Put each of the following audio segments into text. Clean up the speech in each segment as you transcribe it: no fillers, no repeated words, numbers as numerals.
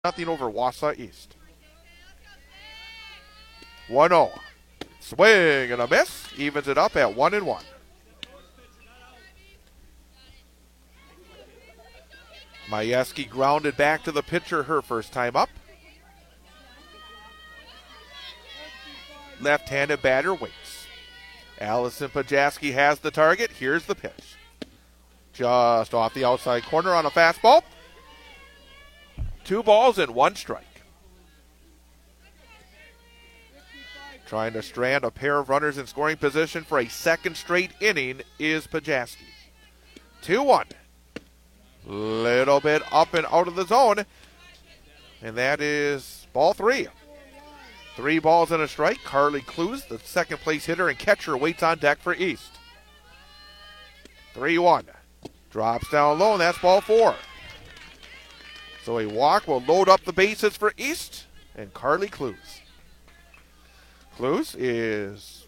Nothing over Wausau East. 1-0. Swing and a miss. Evens it up at 1-1. Majewski grounded back to the pitcher her first time up. Left-handed batter waits. Allison Pajewski has the target. Here's the pitch. Just off the outside corner on a fastball. 2 balls and 1 strike. Trying to strand a pair of runners in scoring position for a second straight inning is Pajewski. 2-1. Little bit up and out of the zone. And that is ball 3. 3 balls and a strike. Carly Clues, the second place hitter and catcher, waits on deck for East. 3-1. Drops down low, and that's ball 4. So a walk will load up the bases for East and Carly Clues. Clues is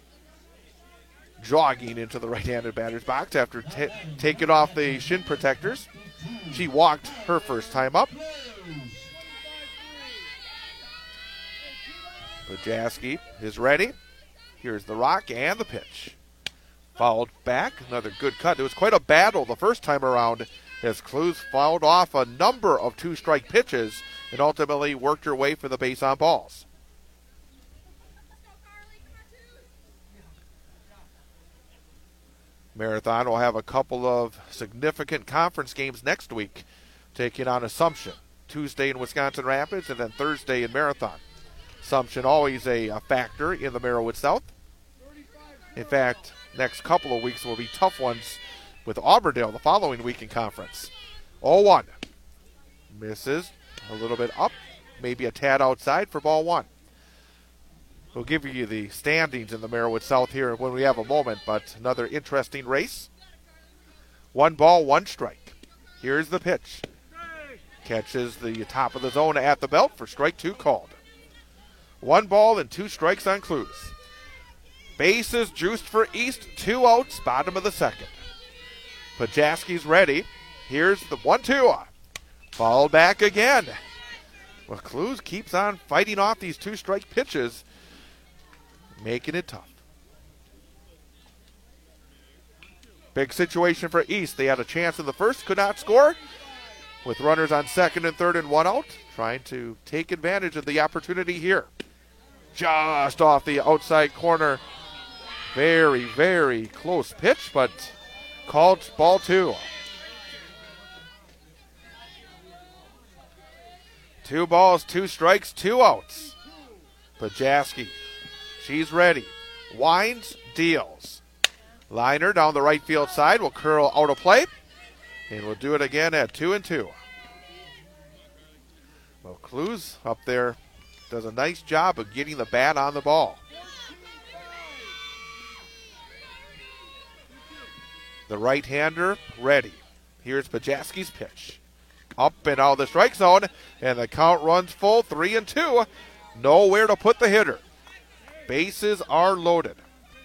jogging into the right-handed batter's box after taking off the shin protectors. She walked her first time up. Pajewski is ready. Here's the rock and the pitch. Fouled back, another good cut. It was quite a battle the first time around as Clues fouled off a number of 2-strike pitches and ultimately worked her way for the base on balls. Marathon will have a couple of significant conference games next week, taking on Assumption. Tuesday in Wisconsin Rapids and then Thursday in Marathon. Assumption always a factor in the Merowith South. In fact, next couple of weeks will be tough ones with Auburndale the following week in conference. 0-1. Misses a little bit up, maybe a tad outside for ball 1. We'll give you the standings in the Merowith South here when we have a moment, but another interesting race. 1 ball, 1 strike. Here's the pitch. Catches the top of the zone at the belt for strike 2 called. 1 ball and 2 strikes on Clues. Bases juiced for East, 2 outs, bottom of the second. Pajewski's ready. Here's the 1-2. Fouled back again. Well, Clues keeps on fighting off these 2-strike pitches, making it tough. Big situation for East. They had a chance in the first, could not score. With runners on second and third and 1 out, trying to take advantage of the opportunity here. Just off the outside corner. Very, very close pitch, but called ball 2. 2 balls, 2 strikes, 2 outs. Pajewski, she's ready. Winds, deals. Liner down the right field side will curl out of play. And we'll do it again at 2-2. Well, Clues up there does a nice job of getting the bat on the ball. The right-hander ready. Here's Pajewski's pitch. Up and out of the strike zone, and the count runs full, 3-2. Nowhere to put the hitter. Bases are loaded.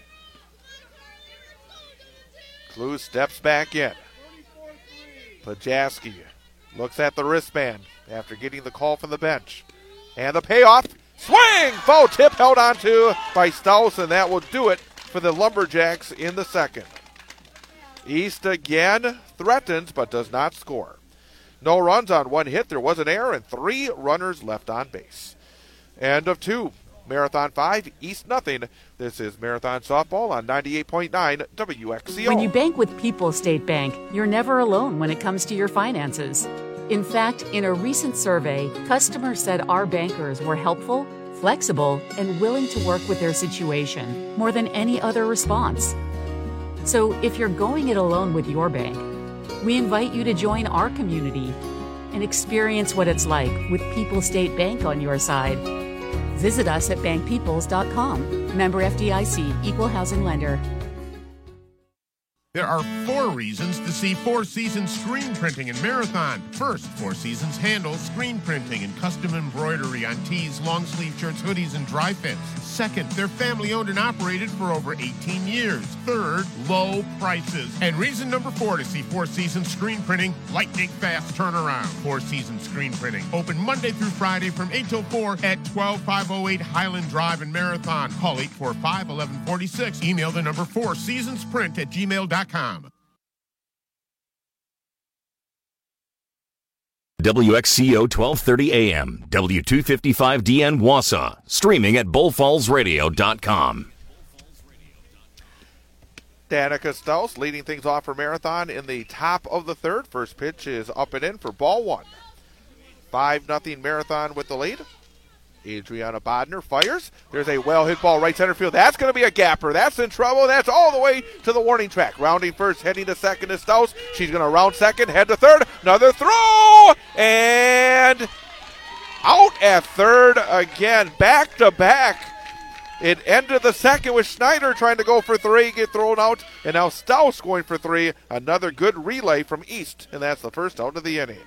Clues steps back in. Pajewski looks at the wristband after getting the call from the bench. And the payoff. Swing! Foul tip held onto by Staus, and that will do it for the Lumberjacks in the second. East again threatens but does not score. No runs on 1 hit. There was an error and 3 runners left on base. End of 2. Marathon 5, East nothing. This is Marathon Softball on 98.9 WXCO. When you bank with People's State Bank, you're never alone when it comes to your finances. In fact, in a recent survey, customers said our bankers were helpful, flexible, and willing to work with their situation more than any other response. So if you're going it alone with your bank, we invite you to join our community and experience what it's like with People's State Bank on your side. Visit us at bankpeoples.com. Member FDIC, Equal Housing Lender. There are 4 reasons to see Four Seasons screen printing in Marathon. First, Four Seasons handles screen printing and custom embroidery on tees, long sleeve shirts, hoodies, and dry fits. Second, they're family owned and operated for over 18 years. Third, low prices. And reason number 4 to see Four Seasons screen printing, lightning fast turnaround. Four Seasons screen printing, open Monday through Friday from 8 till 4 at 12508 Highland Drive in Marathon. Call 845-1146. Email the number 4seasonsprint@gmail.com. WXCO 1230 AM, W255DN Wausau, streaming at bullfallsradio.com. Danica Staus leading things off for Marathon in the top of the third. First pitch is up and in for ball 1. 5-0 Marathon with the lead. Adriana Bodner fires. There's a well-hit ball right center field. That's going to be a gapper. That's in trouble. That's all the way to the warning track. Rounding first, heading to second is Staus. She's going to round second, head to third. Another throw! And out at third again. Back to back. It ended the second with Schneider trying to go for 3, get thrown out. And now Staus going for 3. Another good relay from East. And that's the first out of the inning.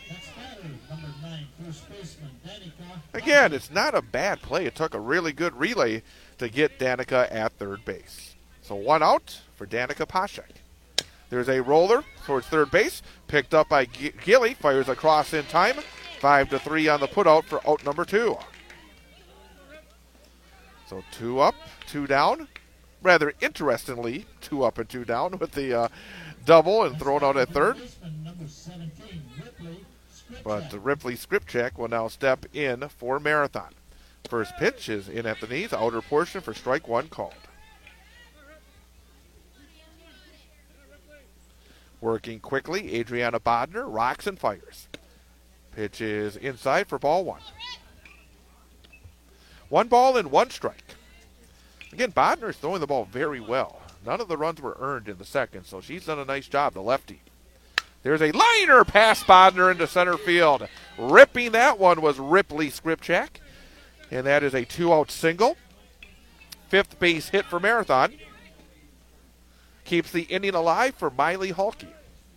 Again, it's not a bad play. It took a really good relay to get Danica at third base. So 1 out for Danica Pashek. There's a roller towards third base. Picked up by Gilly. Fires across in time. 5-3 on the putout for out number 2. So 2 up, 2 down. Rather interestingly, 2 up and 2 down with the double and thrown out at third. But Ripley Skripchak will now step in for Marathon. First pitch is in at the knees, outer portion for strike 1 called. Working quickly, Adriana Bodner rocks and fires. Pitch is inside for ball 1. 1 ball and 1 strike. Again, Bodner is throwing the ball very well. None of the runs were earned in the second, so she's done a nice job, the lefty. There's a liner past Bodner into center field. Ripping that one was Ripley Skripchak. And that is a 2-out single. 5th base hit for Marathon. Keeps the inning alive for Miley Halke.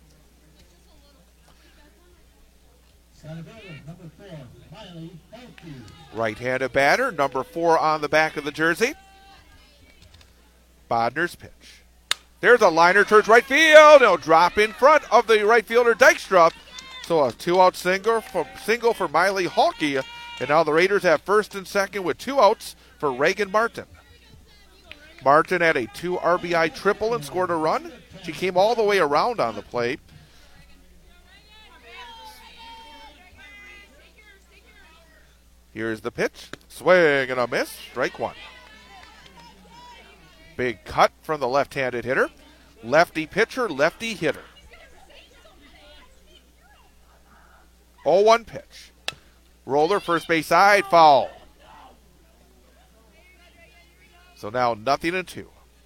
Right-handed batter, number 4 on the back of the jersey. Bodner's pitch. There's a liner towards right field. It'll drop in front of the right fielder Dykstra. So a 2-out single for Miley Halke. And now the Raiders have first and second with 2 outs for Reagan Martin. Martin had a 2 RBI triple and scored a run. She came all the way around on the plate. Here's the pitch. Swing and a miss. Strike 1. Big cut from the left-handed hitter. Lefty pitcher, lefty hitter. 0-1 pitch. Roller, first base side, foul. So now 0-2.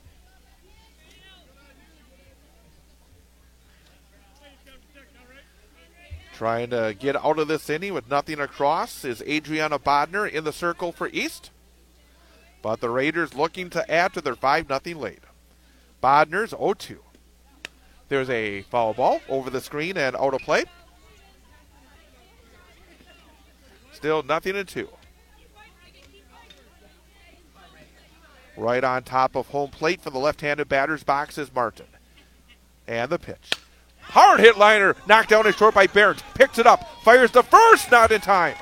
Trying to get out of this inning with nothing across is Adriana Bodner in the circle for East. But the Raiders looking to add to their 5-0 lead. Bodner's 0-2. There's a foul ball over the screen and out of play. Still 0-2. Right on top of home plate for the left-handed batter's box is Martin. And the pitch. Hard hit liner, knocked down and short by Barrett. Picks it up, fires the first, not in time.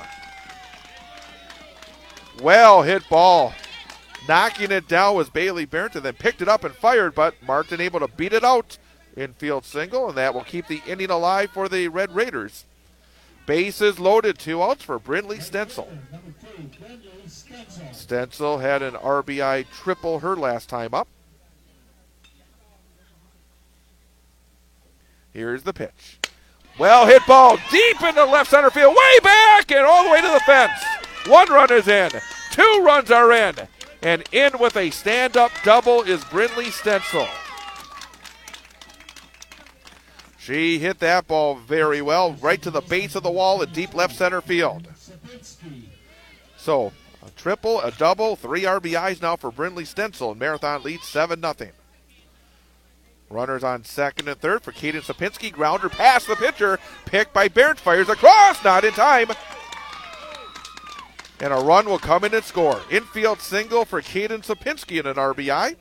Well hit ball. Knocking it down was Bailey Barrett, and then picked it up and fired, but Martin able to beat it out. Infield single, and that will keep the inning alive for the Red Raiders. Bases loaded, 2 outs for Brindley Stencil. Stencil had an RBI triple her last time up. Here's the pitch. Well hit ball deep into left center field, way back and all the way to the fence. 1 run is in, 2 runs are in. And in with a stand-up double is Brindley Stencil. She hit that ball very well, right to the base of the wall at deep left center field. So, a triple, a double, 3 RBIs now for Brindley Stencil, and Marathon leads 7-0. Runners on second and third for Caden Sapinski. Grounder past the pitcher. Picked by Barrett. Fires across. Not in time. And a run will come in and score. Infield single for Caden Sapinski and an RBI.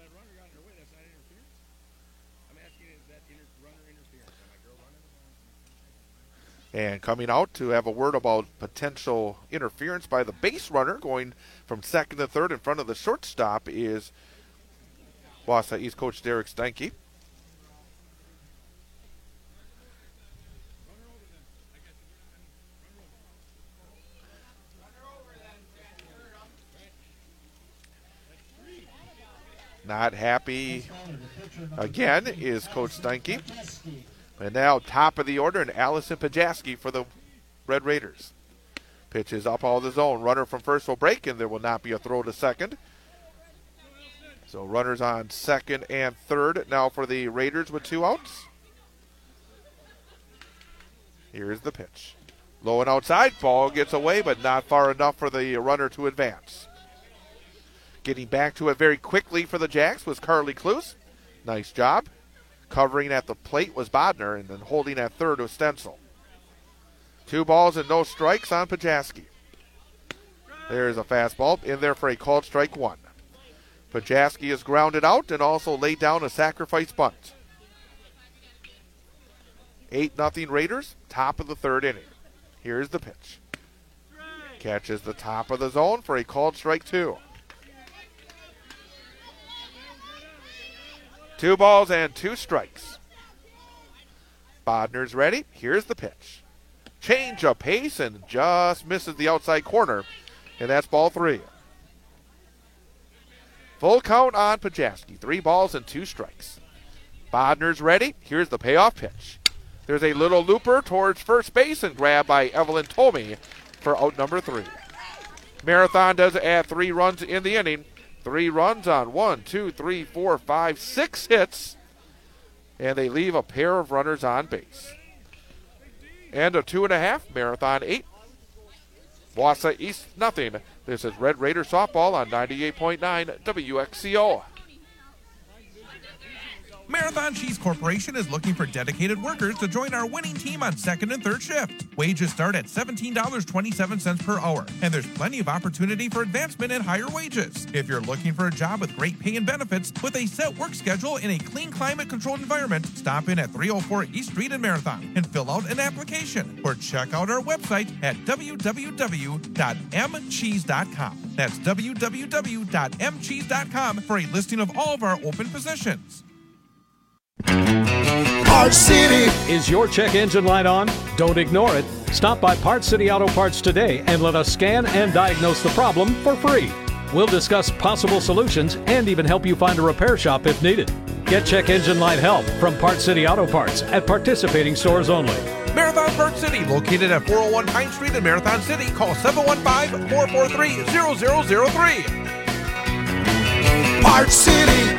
And coming out to have a word about potential interference by the base runner going from second to third in front of the shortstop is Wausau East coach Derek Steinke. Not happy again is Coach Steinke. And now top of the order, and Allison Pajaski for the Red Raiders. Pitch is up all the zone. Runner from first will break, and there will not be a throw to second. So runners on second and third now for the Raiders with 2 outs. Here's the pitch. Low and outside. Ball gets away, but not far enough for the runner to advance. Getting back to it very quickly for the Jacks was Carly Cluse. Nice job. Covering at the plate was Bodner, and then holding at third was Stencil. 2 balls and no strikes on Pajaski. There's a fastball in there for a called strike 1. Pajaski is grounded out and also laid down a sacrifice bunt. 8-0 Raiders, top of the third inning. Here's the pitch. Catches the top of the zone for a called strike 2. 2 balls and 2 strikes. Bodner's ready. Here's the pitch. Change of pace and just misses the outside corner. And that's ball 3. Full count on Pajaski. 3 balls and 2 strikes. Bodner's ready. Here's the payoff pitch. There's a little looper towards first base and grabbed by Evelyn Tomey for out number 3. Marathon does add 3 runs in the inning. 3 runs on 1, 2, 3, 4, 5, 6 hits. And they leave a pair of runners on base. And a 2.5, Marathon 8. Wausau East nothing. This is Red Raider softball on 98.9 WXCO. Marathon Cheese Corporation is looking for dedicated workers to join our winning team on second and third shift. Wages start at $17.27 per hour, and there's plenty of opportunity for advancement and higher wages. If you're looking for a job with great pay and benefits, with a set work schedule in a clean climate-controlled environment, stop in at 304 East Street in Marathon and fill out an application, or check out our website at www.mcheese.com. That's www.mcheese.com for a listing of all of our open positions. Parts City. Is your check engine light on? Don't ignore it. Stop by Parts City Auto Parts today and let us scan and diagnose the problem for free. We'll discuss possible solutions and even help you find a repair shop if needed. Get check engine light help from Parts City Auto Parts at participating stores only. Marathon Parts City, located at 401 Pine Street in Marathon City. Call 715-443-0003. Parts City.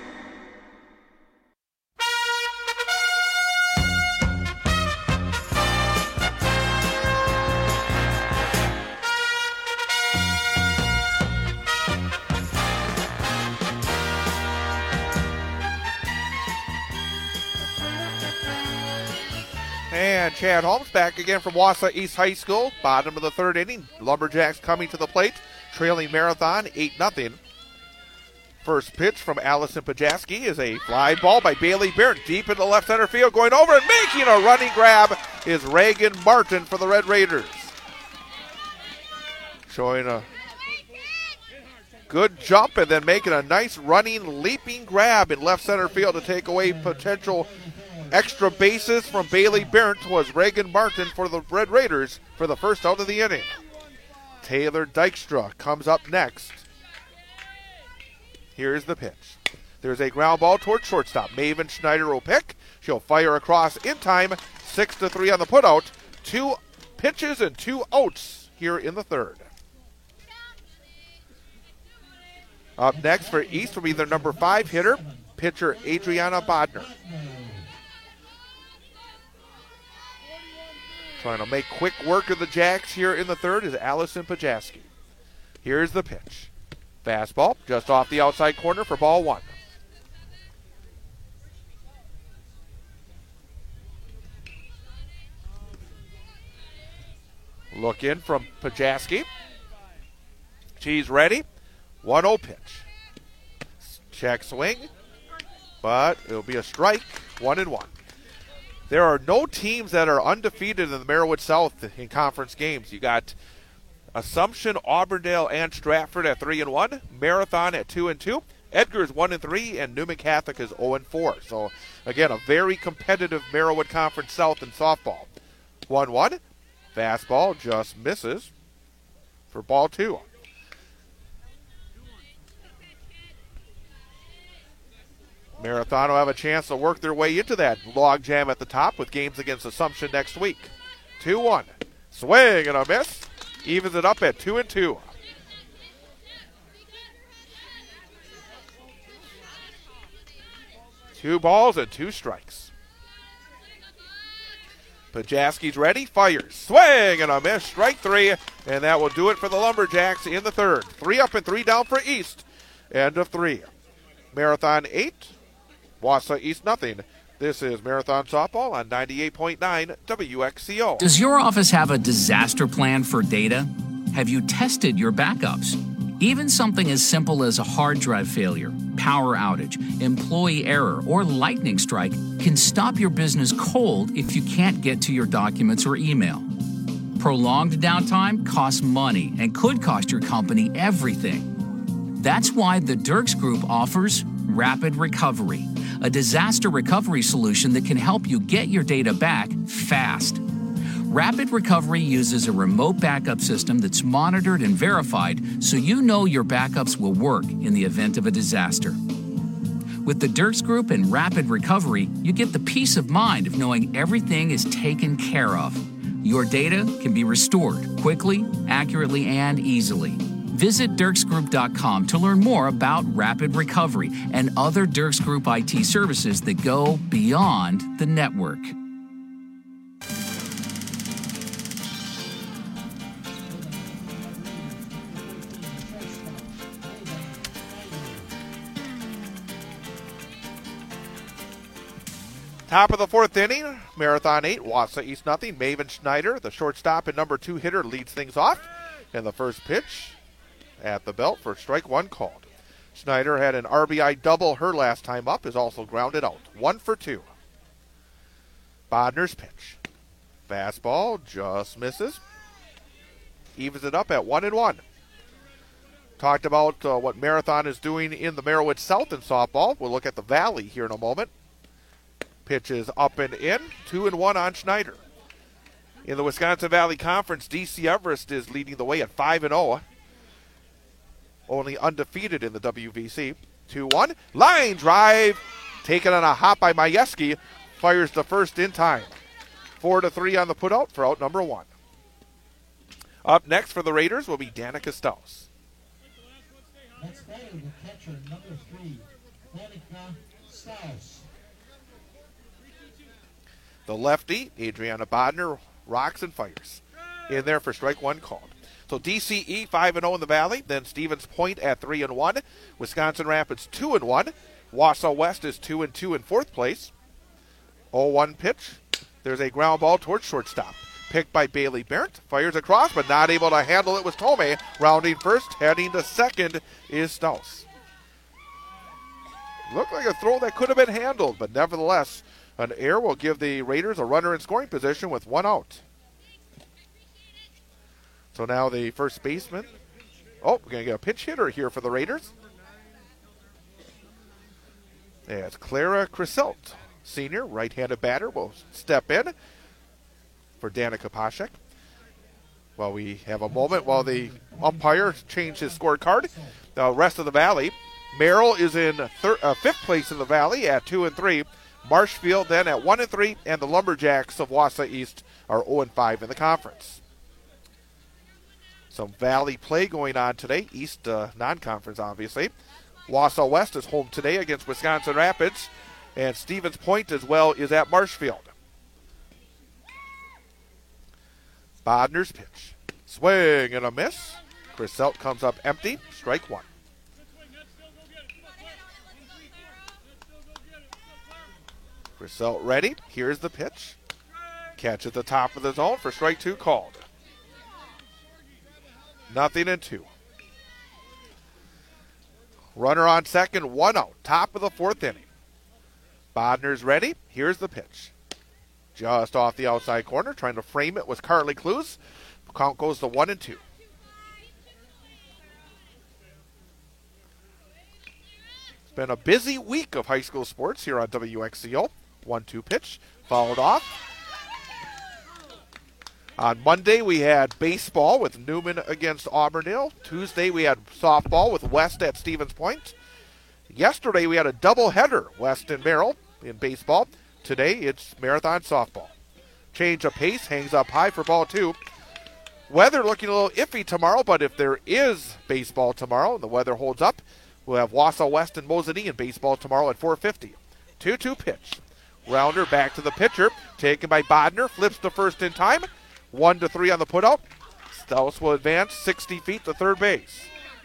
And Chad Holmes back again from Wausau East High School. Bottom of the third inning. Lumberjacks coming to the plate, trailing Marathon 8-0. First pitch from Allison Pajaski is a fly ball by Bailey Barrett deep into left center field. Going over and making a running grab is Reagan Martin for the Red Raiders. Showing a good jump and then making a nice running, leaping grab in left center field to take away potential extra bases from Bailey Barrett. Was Reagan Martin for the Red Raiders for the first out of the inning. Taylor Dykstra comes up next. Here's the pitch. There's a ground ball towards shortstop. Maven Schneider will pick. She'll fire across in time. 6-3 on the putout. 2 pitches and 2 outs here in the third. Up next for East will be their number 5 hitter, pitcher Adriana Bodner. Trying to make quick work of the Jacks here in the third is Allison Pajaski. Here's the pitch. Fastball just off the outside corner for ball 1. Look in from Pajaski. She's ready. 1-0 pitch. Check swing, but it'll be a strike. 1-1. There are no teams that are undefeated in the Merriwood South in conference games. You got Assumption, Auburndale, and Stratford at 3-1. Marathon at 2-2. Edgar's 1-3, and Newman Catholic is 0-4. So again, a very competitive Merriwood Conference South in softball. 1-1. Fastball just misses for ball 2. Marathon will have a chance to work their way into that log jam at the top with games against Assumption next week. 2-1. Swing and a miss. Evens it up at 2-2. Two balls and 2 strikes. Pajaski's ready, fires, swing and a miss, strike 3, and that will do it for the Lumberjacks in the third. 3 up and 3 down for East. End of 3. Marathon 8, Wausau East nothing. This is Marathon Softball on 98.9 WXCO. Does your office have a disaster plan for data? Have you tested your backups? Even something as simple as a hard drive failure, power outage, employee error, or lightning strike can stop your business cold if you can't get to your documents or email. Prolonged downtime costs money and could cost your company everything. That's why the Dirks Group offers Rapid Recovery, a disaster recovery solution that can help you get your data back fast. Rapid Recovery uses a remote backup system that's monitored and verified so you know your backups will work in the event of a disaster. With the Dirks Group and Rapid Recovery, you get the peace of mind of knowing everything is taken care of. Your data can be restored quickly, accurately, and easily. Visit DirksGroup.com to learn more about Rapid Recovery and other Dirks Group IT services that go beyond the network. Top of the 4th inning, Marathon 8, Wausau East nothing. Maven Schneider, the shortstop and number 2 hitter, leads things off. And the first pitch at the belt for strike 1 called. Schneider had an RBI double her last time up, is also grounded out. 1 for 2. Bodner's pitch. Fastball just misses. Evens it up at 1-1. Talked about what Marathon is doing in the Merriwood South in softball. We'll look at the Valley here in a moment. Pitch is up and in. 2-1 on Schneider. In the Wisconsin Valley Conference, DC Everest is leading the way at 5-0. Only undefeated in the WVC. 2-1. Line drive. Taken on a hop by Majewski. Fires the first in time. 4-3 on the putout for out number 1. Up next for the Raiders will be Danica Staus. Next batter, the catcher, number 3, Danica Staus. The lefty, Adriana Bodner, rocks and fires. In there for strike 1 called. So DCE 5-0 in the Valley. Then Stevens Point at 3-1. Wisconsin Rapids 2-1. Wausau West is 2-2 in 4th place. 0-1 pitch. There's a ground ball towards shortstop. Picked by Bailey Berndt. Fires across, but not able to handle it was Tomei. Rounding first, heading to second is Staus. Looked like a throw that could have been handled, but nevertheless, an error will give the Raiders a runner in scoring position with 1 out. So now the first baseman. Oh, we're going to get a pinch hitter here for the Raiders. It's Clara Criselt, senior, right-handed batter, will step in for Danica Pashek. While we have a moment while the umpire changes his scorecard. The rest of the Valley. Merrill is in 5th place in the Valley at 2-3. Marshfield then at 1-3, and the Lumberjacks of Wausau East are 0-5 in the conference. Some Valley play going on today. East non-conference, obviously. Wausau West is home today against Wisconsin Rapids, and Stevens Point as well is at Marshfield. Bodner's pitch. Swing and a miss. Criselt comes up empty. Strike 1. Criselt ready. Here's the pitch. Catch at the top of the zone for strike 2 called. 0-2. Runner on second, 1 out. Top of the fourth inning. Bodner's ready. Here's the pitch. Just off the outside corner. Trying to frame it was Carly Clues. Count goes to 1-2. It's been a busy week of high school sports here on WXCO. 1-2 pitch. Followed off. On Monday, we had baseball with Newman against Auburndale. Tuesday, we had softball with West at Stevens Point. Yesterday, we had a doubleheader, West and Merrill in baseball. Today, it's Marathon softball. Change of pace, hangs up high for ball 2. Weather looking a little iffy tomorrow, but if there is baseball tomorrow and the weather holds up, we'll have Wausau West and Mosinee in baseball tomorrow at 4:50. 2-2 pitch. Rounder back to the pitcher, taken by Bodner, flips to first in time. 1-3 on the putout. Staus will advance 60 feet to third base.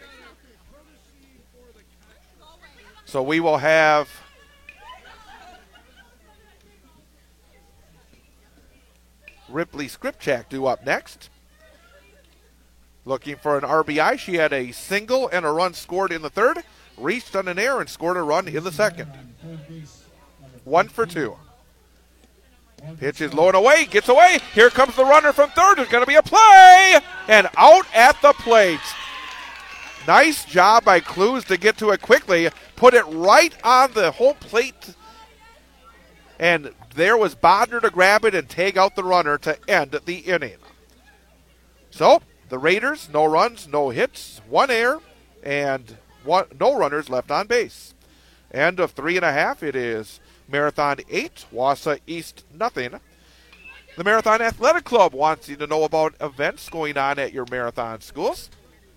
So we will have Ripley Skripchak due up next. Looking for an RBI. She had a single and a run scored in the third. Reached on an error and scored a run in the second. 1 for 2. Pitch is low and away. Gets away. Here comes the runner from third. There's going to be a play. And out at the plate. Nice job by Clues to get to it quickly. Put it right on the home plate. And there was Bodner to grab it and tag out the runner to end the inning. So, the Raiders, no runs, no hits, 1 error, and no runners left on base. End of 3.5. It is Marathon 8, Wausau East nothing. The Marathon Athletic Club wants you to know about events going on at your Marathon schools.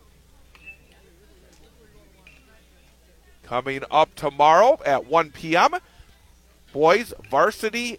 Coming up tomorrow at 1 p.m., boys varsity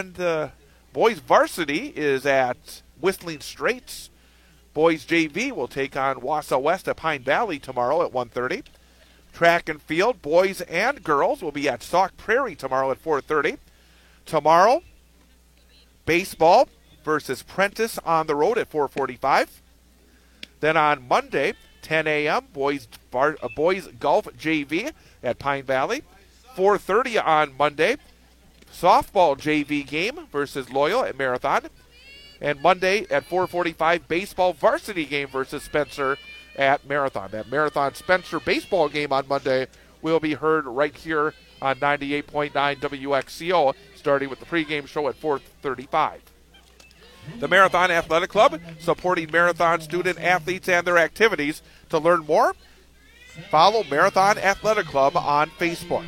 is at Whistling Straits. Boys JV will take on Wausau West at Pine Valley tomorrow at 1:30. Track and field, boys and girls, will be at Sauk Prairie tomorrow at 4:30. Tomorrow, baseball versus Prentice on the road at 4:45. Then on Monday, 10 a.m., boys golf JV at Pine Valley. 4:30 on Monday, softball JV game versus Loyal at Marathon. And Monday at 4:45, baseball varsity game versus Spencer at Marathon. That Marathon Spencer baseball game on Monday will be heard right here on 98.9 WXCO, starting with the pregame show at 4:35. The Marathon Athletic Club, supporting marathon student athletes and their activities. To learn more, follow Marathon Athletic Club on Facebook.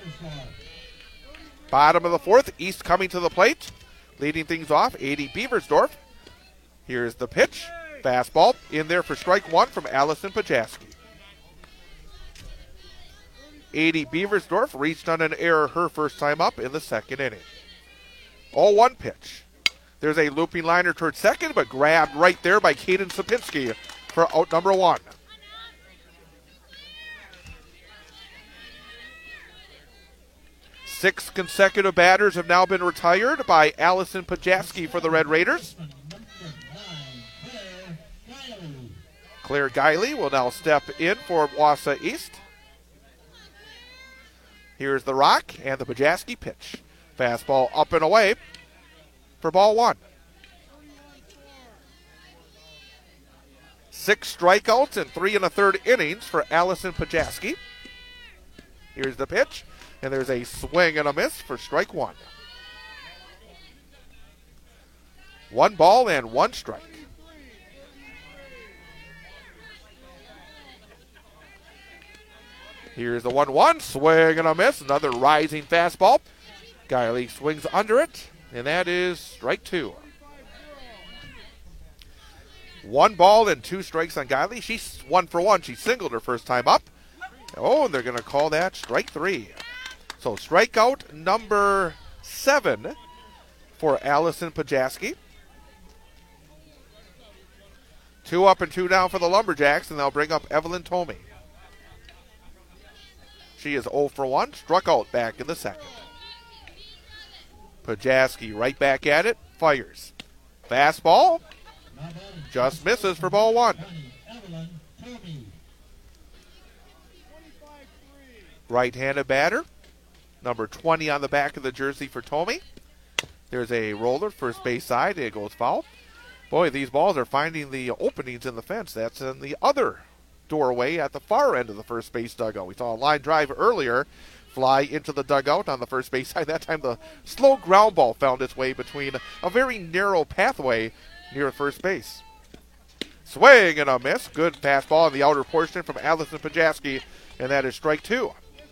Bottom of the fourth, East coming to the plate. Leading things off, A.D. Beversdorf. Here's the pitch. Fastball in there for strike 1 from Allison Pajaski. A.D. Beversdorf reached on an error her first time up in the second inning. 0-1 pitch. There's a looping liner towards second, but grabbed right there by Kaden Sapinski for out number 1. Six consecutive batters have now been retired by Allison Pajaski for the Red Raiders. Claire Guiley will now step in for Wausau East. Here's the rock and the Pajaski pitch. Fastball up and away for ball 1. 6 strikeouts in 3 1/3 innings for Allison Pajaski. Here's the pitch. And there's a swing and a miss for strike 1. 1 ball and 1 strike. Here's the 1-1, swing and a miss. Another rising fastball. Guiley swings under it, and that is strike 2. 1 ball and 2 strikes on Guiley. She's 1 for 1. She singled her first time up. Oh, and they're going to call that strike 3. So strikeout number 7 for Allison Pajaski. 2 up and 2 down for the Lumberjacks, and they'll bring up Evelyn Tomey. She is 0 for 1, struck out back in the second. Pajaski right back at it, fires. Fastball, just misses for ball 1. Carolyn Tomey. Right-handed batter. Number 20 on the back of the jersey for Tomey. There's a roller, first base side. It goes foul. Boy, these balls are finding the openings in the fence. That's in the other doorway at the far end of the first base dugout. We saw a line drive earlier fly into the dugout on the first base side. That time the slow ground ball found its way between a very narrow pathway near first base. Swing and a miss. Good fastball in the outer portion from Allison Pajaski, and that is strike two.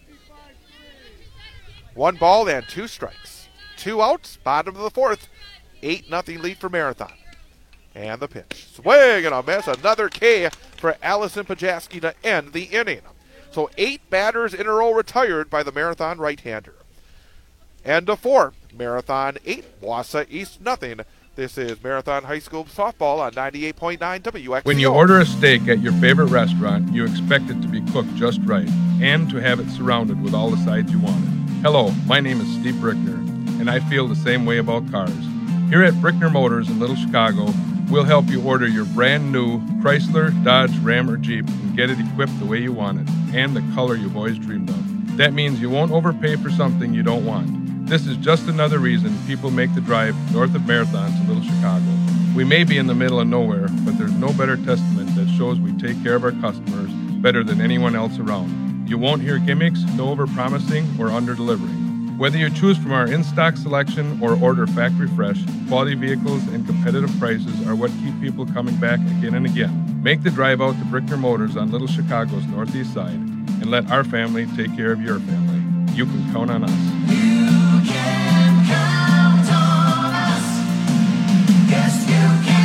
1 ball and 2 strikes. 2 outs, bottom of the fourth. 8-0 lead for Marathon. And the pitch. Swing and a miss. Another K for Allison Pajaski to end the inning. So 8 batters in a row retired by the Marathon right-hander. End of 4. Marathon 8, Wausau East nothing. This is Marathon High School softball on 98.9 WXCO. When you order a steak at your favorite restaurant, you expect it to be cooked just right and to have it surrounded with all the sides you wanted. Hello, my name is Steve Brickner, and I feel the same way about cars. Here at Brickner Motors in Little Chicago, we'll help you order your brand new Chrysler, Dodge, Ram, or Jeep and get it equipped the way you want it and the color you've always dreamed of. That means you won't overpay for something you don't want. This is just another reason people make the drive north of Marathon to Little Chicago. We may be in the middle of nowhere, but there's no better testament that shows we take care of our customers better than anyone else around. You won't hear gimmicks, no over-promising or under-delivering. Whether you choose from our in-stock selection or order factory fresh, quality vehicles and competitive prices are what keep people coming back again and again. Make the drive out to Brickner Motors on Little Chicago's northeast side and let our family take care of your family. You can count on us. You can count on us. Yes, you can.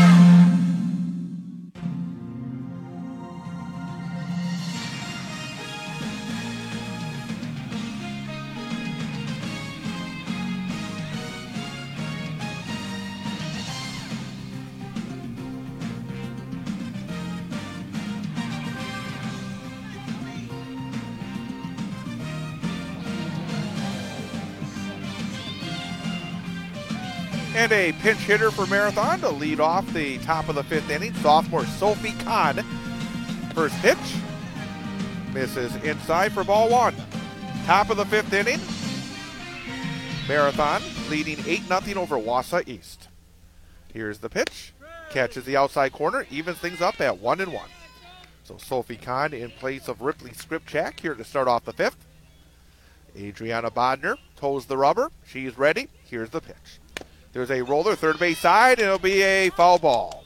And a pinch hitter for Marathon to lead off the top of the 5th inning. Sophomore Sophie Kahn. First pitch. Misses inside for ball 1. Top of the 5th inning. Marathon leading 8-0 over Wausau East. Here's the pitch. Catches the outside corner. Evens things up at 1-1. So Sophie Kahn in place of Ripley Skripchak here to start off the 5th. Adriana Bodner toes the rubber. She's ready. Here's the pitch. There's a roller, third base side, and it'll be a foul ball.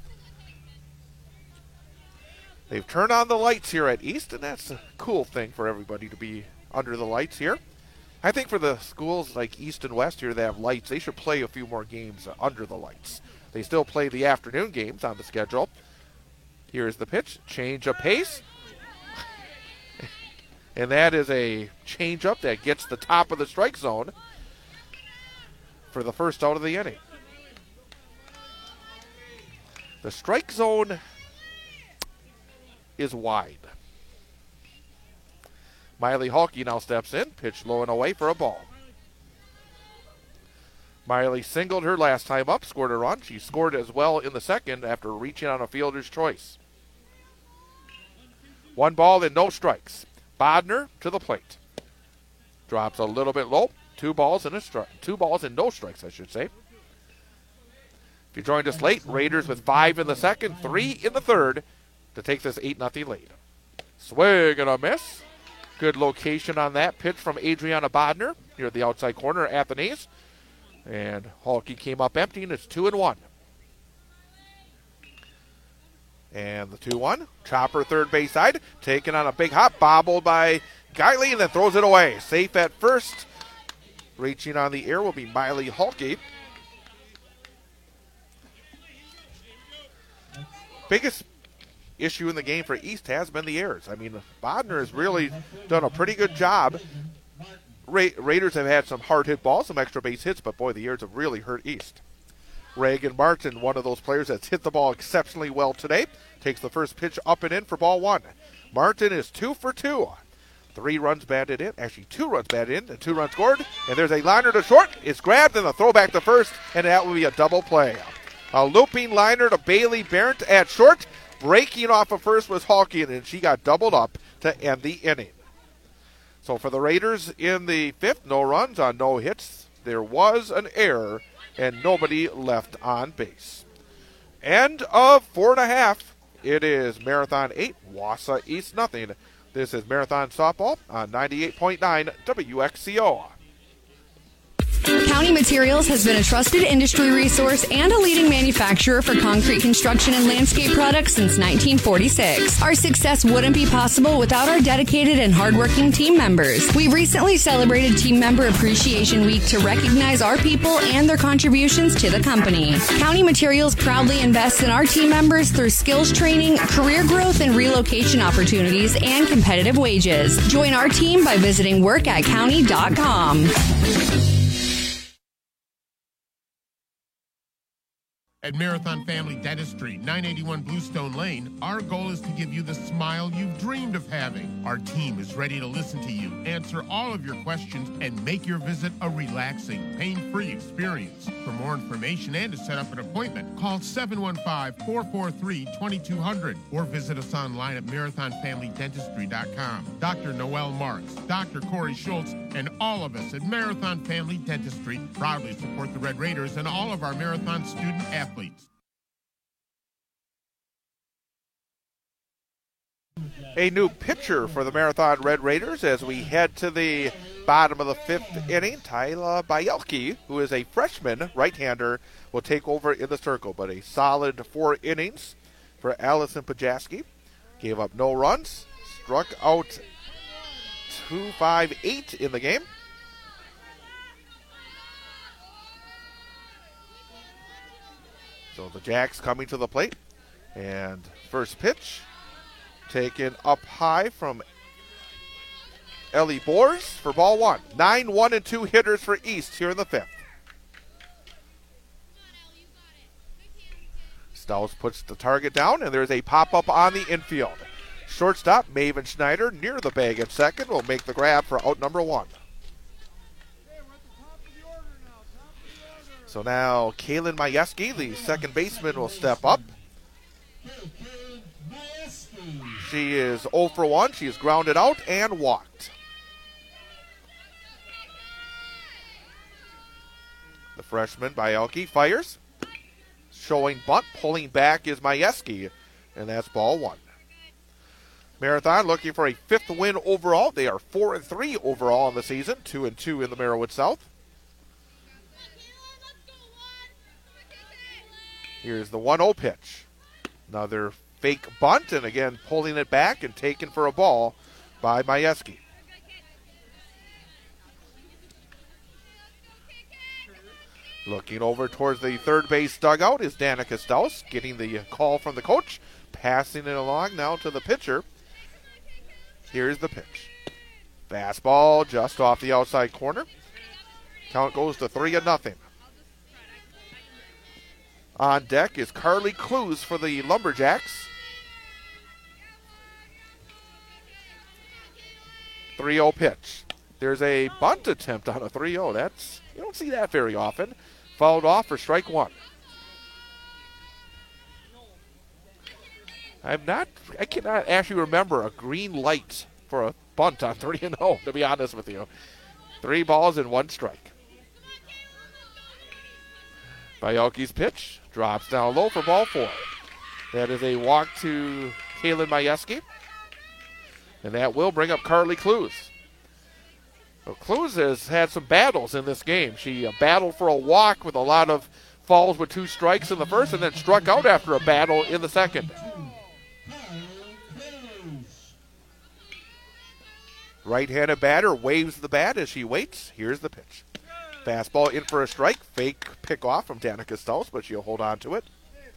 They've turned on the lights here at East, and that's a cool thing for everybody to be under the lights here. I think for the schools like East and West here that have lights, they should play a few more games under the lights. They still play the afternoon games on the schedule. Here's the pitch, change of pace. And that is a change-up that gets the top of the strike zone for the first out of the inning. The strike zone is wide. Miley Halke now steps in, pitch low and away for a ball. Miley singled her last time up, scored a run. She scored as well in the second after reaching on a fielder's choice. 1 ball and no strikes. Bodner to the plate. Drops a little bit low. 2 balls and no strikes, I should say. If you joined us late, Raiders with 5 in the second, 3 in the third to take this 8-0 lead. Swing and a miss. Good location on that pitch from Adriana Bodner near the outside corner at the knees. And Halke came up empty, and it's 2-1. And the 2-1. Chopper third base side. Taken on a big hop. Bobbled by Geiley and then throws it away. Safe at first. Reaching on the air will be Miley Halke. Biggest issue in the game for East has been the errors. I mean, Bodner has really done a pretty good job. Raiders have had some hard hit balls, some extra base hits, but boy, the errors have really hurt East. Reagan Martin, one of those players that's hit the ball exceptionally well today, takes the first pitch up and in for ball 1. Martin is 2 for 2. 3 runs batted in, actually 2 runs batted in, and 2 runs scored. And there's a liner to short. It's grabbed and a throwback to first, and that will be a double play. A looping liner to Bailey Barrett at short. Breaking off of first was Hawking, and she got doubled up to end the inning. So for the Raiders in the fifth, no runs on no hits. There was an error, and nobody left on base. End of 4.5. It is Marathon 8, Wausau East nothing. This is Marathon Softball on 98.9 WXCO. County Materials has been a trusted industry resource and a leading manufacturer for concrete construction and landscape products since 1946. Our success wouldn't be possible without our dedicated and hardworking team members. We recently celebrated Team Member Appreciation Week to recognize our people and their contributions to the company. County Materials proudly invests in our team members through skills training, career growth and relocation opportunities, and competitive wages. Join our team by visiting workatcounty.com. At Marathon Family Dentistry, 981 Bluestone Lane, our goal is to give you the smile you've dreamed of having. Our team is ready to listen to you, answer all of your questions, and make your visit a relaxing, pain-free experience. For more information and to set up an appointment, call 715-443-2200 or visit us online at marathonfamilydentistry.com. Dr. Noel Marks, Dr. Corey Schultz, and all of us at Marathon Family Dentistry proudly support the Red Raiders and all of our Marathon student athletes. A new pitcher for the Marathon Red Raiders as we head to the bottom of the fifth inning. Tyler Bielke, who is a freshman right-hander, will take over in the circle. But a solid 4 innings for Allison Pajaski. Gave up no runs, struck out 2-5-8 in the game. So the Jacks coming to the plate. And first pitch taken up high from Ellie Bors for ball 1. 9-1-2 hitters for East here in the fifth. Staus puts the target down, and there's a pop-up on the infield. Shortstop Maven Schneider near the bag at second will make the grab for out number 1. So now Kaylin Majewski, the second baseman, will step up. She is 0 for 1. She is grounded out and walked. The freshman, Bielke, fires. Showing bunt, pulling back is Majewski, and that's ball 1. Marathon looking for a 5th win overall. They are 4-3 overall in the season, 2-2 in the Merowith South. Here's the 1-0 pitch. Another fake bunt, and again pulling it back and taken for a ball by Majewski. Looking over towards the third base dugout is Danica Staus, getting the call from the coach, passing it along now to the pitcher. Here's the pitch. Fastball just off the outside corner. Count goes to 3-0. On deck is Carly Clues for the Lumberjacks. 3-0 pitch. There's a bunt attempt on a 3-0. You don't see that very often. Fouled off for strike 1. I cannot actually remember a green light for a bunt on 3-0, to be honest with you. 3 balls and 1 strike. Bielke's pitch drops down low for ball 4. That is a walk to Kaylin Majewski. And that will bring up Carly Clues. Well, Clues has had some battles in this game. She battled for a walk with a lot of falls with 2 strikes in the first and then struck out after a battle in the second. Right-handed batter waves the bat as she waits. Here's the pitch. Fastball in for a strike. Fake pickoff from Danica Staus, but she'll hold on to it.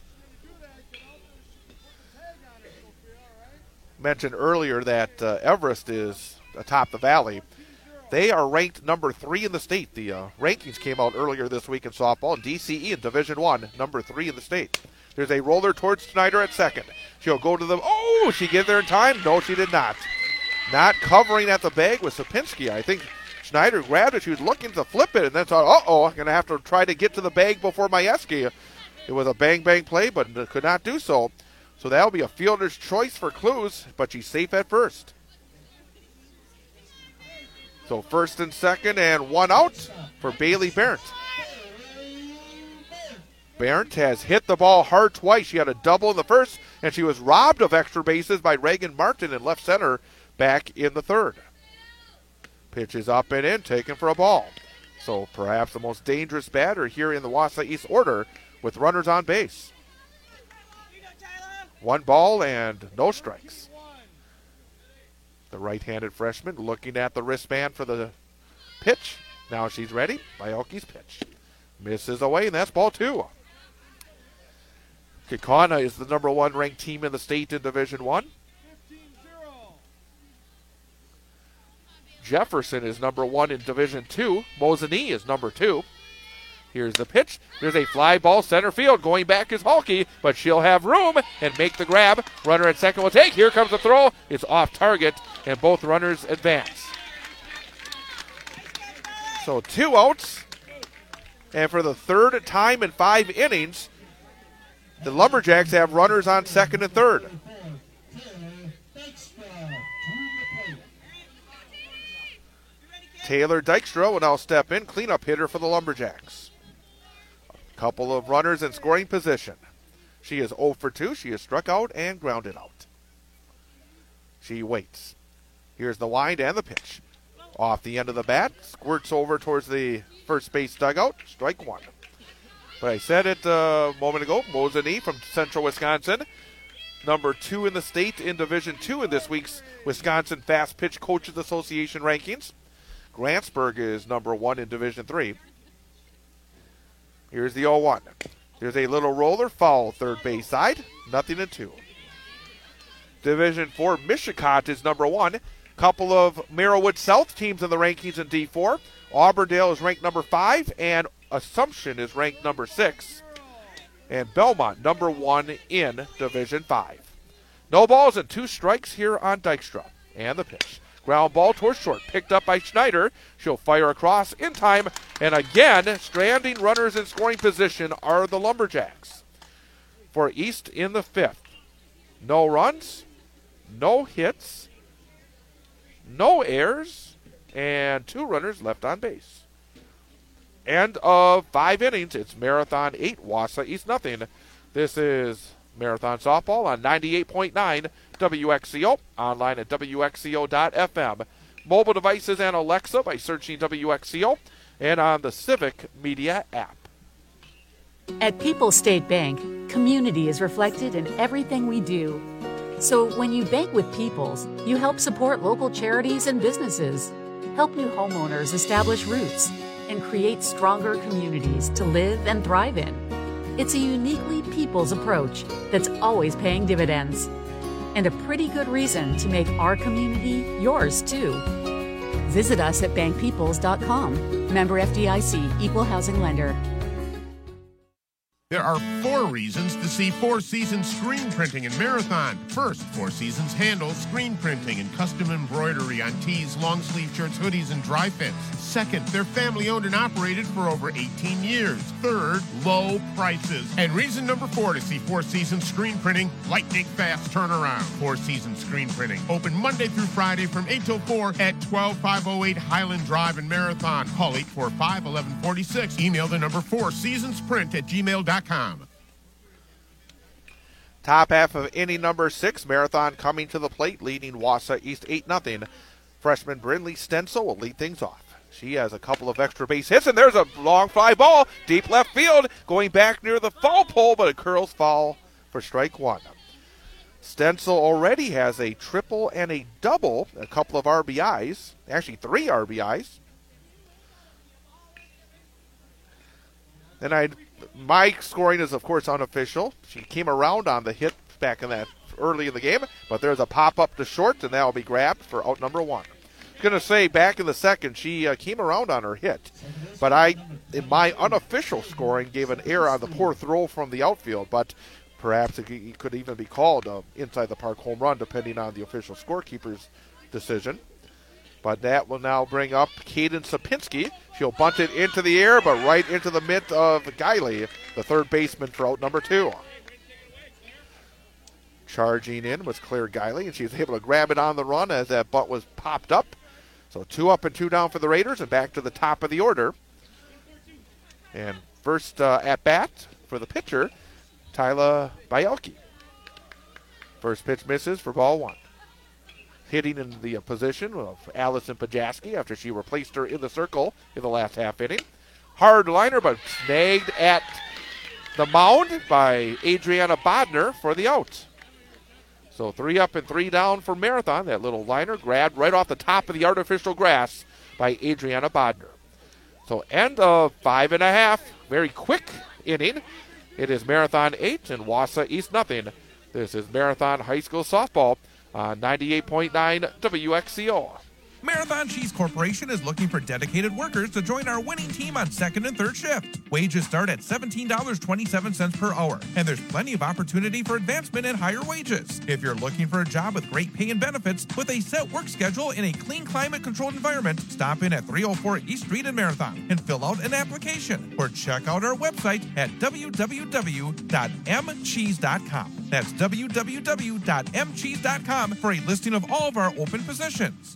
Mentioned earlier that Everest is atop the valley. They are ranked number 3 in the state. The rankings came out earlier this week in softball. DCE in Division I, number 3 in the state. There's a roller towards Schneider at second. She'll go to the... Oh, she get there in time? No, she did not. Not covering at the bag was Sapinski. I think Schneider grabbed it. She was looking to flip it and then thought, uh-oh, I'm going to have to try to get to the bag before Majewski. It was a bang-bang play, but could not do so. So that'll be a fielder's choice for Clues, but she's safe at first. So first and second and one out for Bailey Barrett. Barrett has hit the ball hard twice. She had a double in the first, and she was robbed of extra bases by Reagan Martin in left center back in the third. Pitch is up and in, taken for a ball. So perhaps the most dangerous batter here in the Wausau East order with runners on base. 1 ball and no strikes. The right-handed freshman looking at the wristband for the pitch. Now she's ready. Baiocchi's pitch. Misses away, and that's ball 2. Kaukauna is the number 1 ranked team in the state in Division I. Jefferson is number 1 in Division II. Mosinee is number 2. Here's the pitch. There's a fly ball center field. Going back is Halke, but she'll have room and make the grab. Runner at second will take. Here comes the throw. It's off target, and both runners advance. So 2 outs. And for the third time in 5 innings, the Lumberjacks have runners on second and third. Taylor Dykstra will now step in, cleanup hitter for the Lumberjacks. A couple of runners in scoring position. She is 0 for 2. She is struck out and grounded out. She waits. Here's the wind and the pitch. Off the end of the bat, squirts over towards the first base dugout. Strike 1. But I said it a moment ago, Mosinee from Central Wisconsin, number 2 in the state in Division II in this week's Wisconsin Fast Pitch Coaches Association rankings. Grantsburg is number 1 in Division III. Here's the 0-1. There's a little roller, foul third base side, 0-2. Division IV, Mishicot is number 1. Couple of Merrillwood South teams in the rankings in D4. Auburndale is ranked number 5, and Assumption is ranked number 6. And Belmont, number 1 in Division 5. No balls and 2 strikes here on Dykstra. And the pitch. Ground ball towards short, picked up by Schneider. She'll fire across in time, and again, stranding runners in scoring position are the Lumberjacks. For East in the 5th, no runs, no hits, no errors, and 2 runners left on base. End of 5 innings. It's Marathon 8, Wausau East nothing. This is Marathon Softball on 98.9 WXCO, online at WXCO.FM. Mobile devices and Alexa by searching WXCO, and on the Civic Media app. At People's State Bank, community is reflected in everything we do. So when you bank with People's, you help support local charities and businesses, help new homeowners establish roots, and create stronger communities to live and thrive in. It's a uniquely People's approach that's always paying dividends. And a pretty good reason to make our community yours, too. Visit us at bankpeoples.com. Member FDIC, Equal Housing Lender. There are 4 reasons to see Four Seasons Screen Printing in Marathon. First, Four Seasons handles screen printing and custom embroidery on tees, long sleeve shirts, hoodies, and dry fits. Second, they're family owned and operated for over 18 years. Third, low prices. And reason number 4 to see Four Seasons Screen Printing, lightning fast turnaround. Four Seasons Screen Printing, open Monday through Friday from 8 till 4 at 12508 Highland Drive in Marathon. Call 845-1146. Email the number 4seasonsprint@gmail.com. Top half of inning number 6, Marathon coming to the plate, leading Wausau East 8-0. Freshman Brindley Stencil will lead things off. She has a couple of extra base hits, and there's a long fly ball, deep left field, going back near the foul pole, but it curls foul for strike 1. Stencil already has a triple and a double, a couple of RBIs, actually 3 RBIs. And my scoring is, of course, unofficial. She came around on the hit back in that early in the game, but there's a pop-up to short, and that will be grabbed for out number 1. I was going to say, back in the second, she came around on her hit, but in my unofficial scoring, gave an error on the poor throw from the outfield, but perhaps it could even be called inside the park home run, depending on the official scorekeeper's decision. But that will now bring up Kaden Sapinski. She'll bunt it into the air, but right into the mitt of Guiley, the third baseman for out number 2. Charging in was Claire Guiley, and she was able to grab it on the run as that bunt was popped up. So 2 up and 2 down for the Raiders, and back to the top of the order. And first at bat for the pitcher, Tyla Bielke. First pitch misses for ball 1. Hitting in the position of Allison Pajaski after she replaced her in the circle in the last half inning. Hard liner, but snagged at the mound by Adriana Bodner for the out. So 3 up and 3 down for Marathon. That little liner grabbed right off the top of the artificial grass by Adriana Bodner. So end of 5.5. Very quick inning. It is Marathon 8 and Wausau East nothing. This is Marathon High School Softball on 98.9 WXCO. Marathon Cheese Corporation is looking for dedicated workers to join our winning team on second and third shift. Wages start at $17.27 per hour, and there's plenty of opportunity for advancement and higher wages. If you're looking for a job with great pay and benefits, with a set work schedule in a clean, climate-controlled environment, stop in at 304 East Street in Marathon and fill out an application, or check out our website at www.mcheese.com. That's www.mcheese.com for a listing of all of our open positions.